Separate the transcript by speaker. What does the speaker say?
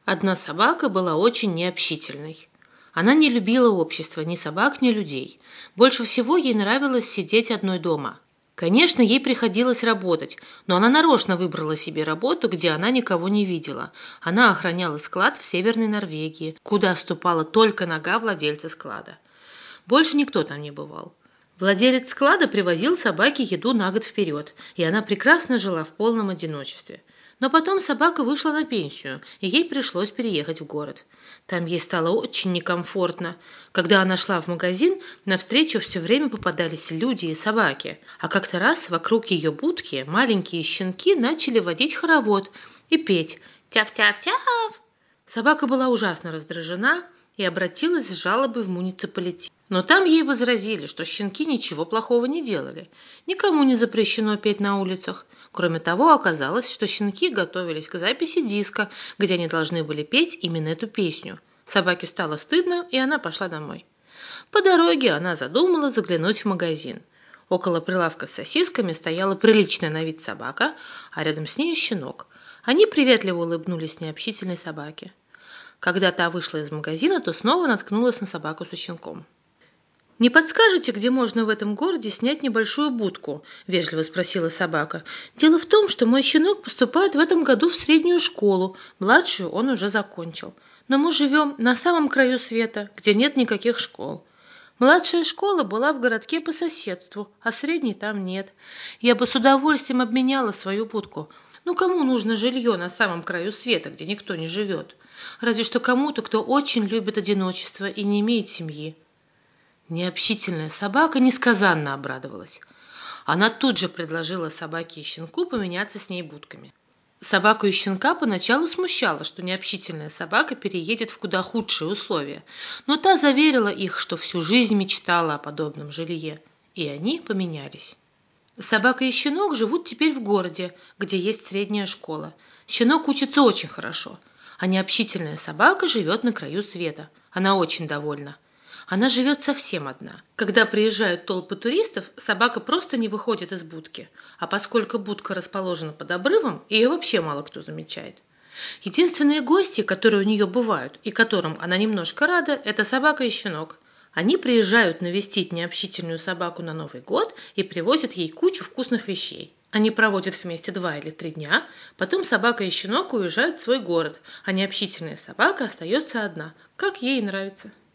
Speaker 1: Одна собака была очень необщительной. Она не любила общества ни собак, ни людей. Больше всего ей нравилось сидеть одной дома. Конечно, ей приходилось работать, но она нарочно выбрала себе работу, где она никого не видела. Она охраняла склад в Северной Норвегии, куда ступала только нога владельца склада. Больше никто там не бывал. Владелец склада привозил собаке еду на год вперед, и она прекрасно жила в полном одиночестве. Но потом собака вышла на пенсию, и ей пришлось переехать в город. Там ей стало очень некомфортно. Когда она шла в магазин, навстречу все время попадались люди и собаки. А как-то раз вокруг ее будки маленькие щенки начали водить хоровод и петь «Тяв-тяв-тяв». Собака была ужасно раздражена и обратилась с жалобой в муниципалитет. Но там ей возразили, что щенки ничего плохого не делали. Никому не запрещено петь на улицах. Кроме того, оказалось, что щенки готовились к записи диска, где они должны были петь именно эту песню. Собаке стало стыдно, и она пошла домой. По дороге она задумала заглянуть в магазин. Около прилавка с сосисками стояла приличная на вид собака, а рядом с ней щенок. Они приветливо улыбнулись необщительной собаке. Когда та вышла из магазина, то снова наткнулась на собаку со щенком. «Не подскажете, где можно в этом городе снять небольшую будку?» – вежливо спросила собака. «Дело в том, что мой щенок поступает в этом году в среднюю школу, младшую он уже закончил. Но мы живем на самом краю света, где нет никаких школ. Младшая школа была в городке по соседству, а средней там нет. Я бы с удовольствием обменяла свою будку. Ну кому нужно жилье на самом краю света, где никто не живет? Разве что кому-то, кто очень любит одиночество и не имеет семьи». Необщительная собака несказанно обрадовалась. Она тут же предложила собаке и щенку поменяться с ней будками. Собаку и щенка поначалу смущало, что необщительная собака переедет в куда худшие условия, но та заверила их, что всю жизнь мечтала о подобном жилье, и они поменялись. Собака и щенок живут теперь в городе, где есть средняя школа. Щенок учится очень хорошо, а необщительная собака живет на краю света. Она очень довольна. Она живет совсем одна. Когда приезжают толпы туристов, собака просто не выходит из будки. А поскольку будка расположена под обрывом, ее вообще мало кто замечает. Единственные гости, которые у нее бывают, и которым она немножко рада, это собака и щенок. Они приезжают навестить необщительную собаку на Новый год и привозят ей кучу вкусных вещей. Они проводят вместе 2 или 3 дня, потом собака и щенок уезжают в свой город, а необщительная собака остается одна, как ей нравится.